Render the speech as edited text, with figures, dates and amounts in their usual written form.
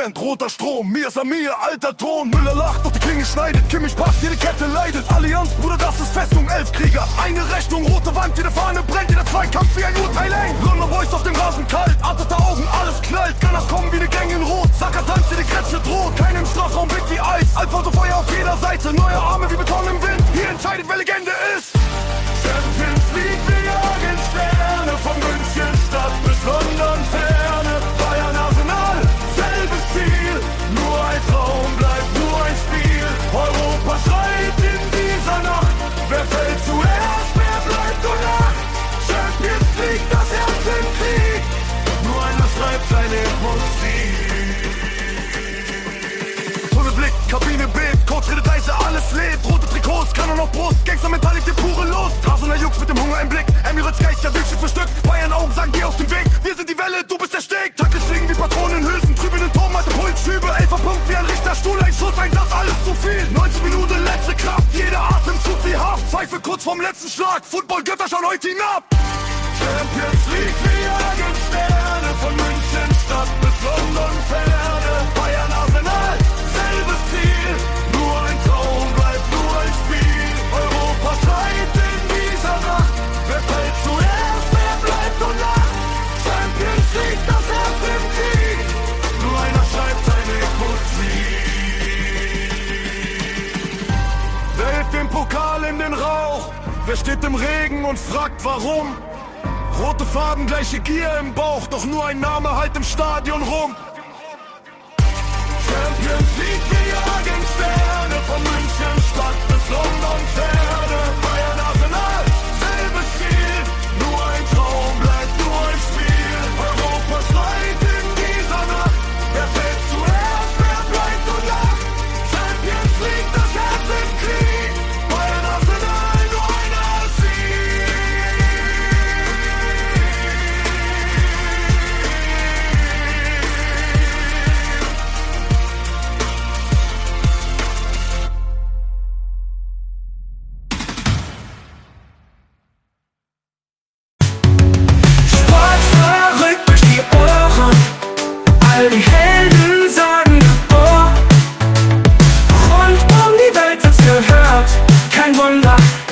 brennt roter Strom, mir ist Amir, alter Ton. Müller lacht, doch die Klinge schneidet, Kimmich passt, jede Kette leidet. Allianz, Bruder, das ist Festung, 11 Krieger, eine Rechnung, rote Wand, jede Fahne brennt, jeder Zweikampf wie ein Urteil eng. Londoner Boys auf dem Rasen kalt, Artete Augen, alles knallt. Gunners kommen wie ne Gang in Rot, Sacker tanzt, jede Grätsche droht. Kein im Strafraum, Blick wie Eis, Alfonso Feuer auf jeder Seite. Neue Arme wie Beton im Wind, hier entscheidet, wer Legende ist. Champions League, wir jagen Sterne, von München Stadt bis London Ferne. Bayern Arsenal, selbes Ziel, nur ein Traum bleibt, nur ein Spiel. Europa schreit in dieser Nacht, wer fällt zuerst, wer bleibt und lacht. Champions League, das Herz im Krieg, nur einer schreibt seine Musik. Tunnelblick, Kabine bebt, Coach redet leise, alles lebt. Rote Trikots, Kanone auf Brust, Gangster-Mentalität, pure Lust. Rasener Jux mit dem Hunger im Blick, Emirates Geist, ja, Weg Stück für Stück. Bayern Augen sagen, geh auf den Weg, wir sind die Welle, du bist der Steg. Tackle schwingen wie Patronen in Hülsen, trüben den Turm, alte Pulsschübe. 11er Punkt wie ein Richterstuhl, ein Schuss, ein Satz, alles zu viel. 90 Minuten, letzte Kraft, jeder Atemzug wie Haft. Pfeife kurz vorm letzten Schlag, Football-Götter schauen heute hinab. Champions League, wir jagen Sterne, von München Stadt bis London Ferne. Bayern Arsenal, selbes Ziel, nur ein Traum bleibt, nur ein Spiel. Europa schreit in dieser Nacht, wer fällt zuerst, wer bleibt und lacht. Champions League, das Herz im Krieg, nur einer schreibt seine Musik. Wer hebt den Pokal in den Rauch? Wer steht im Regen und fragt warum? Rote Farben, gleiche Gier im Bauch, doch nur ein Name halt im Stadion rum. Champions League, wir jagen Sterne, von München Stadt bis London Ferne. Bayern Arsenal, selbes Ziel, nur ein Traum bleibt, nur ein Spiel. Europa schreit in dieser Nacht, wer fällt zuerst, wer bleibt und lacht. Champions League, das Herz im Krieg, Bayern Arsenal, nur einer Sieg. All die Helden sagen oh, rund um die Welt wird's gehört. Kein Wunder,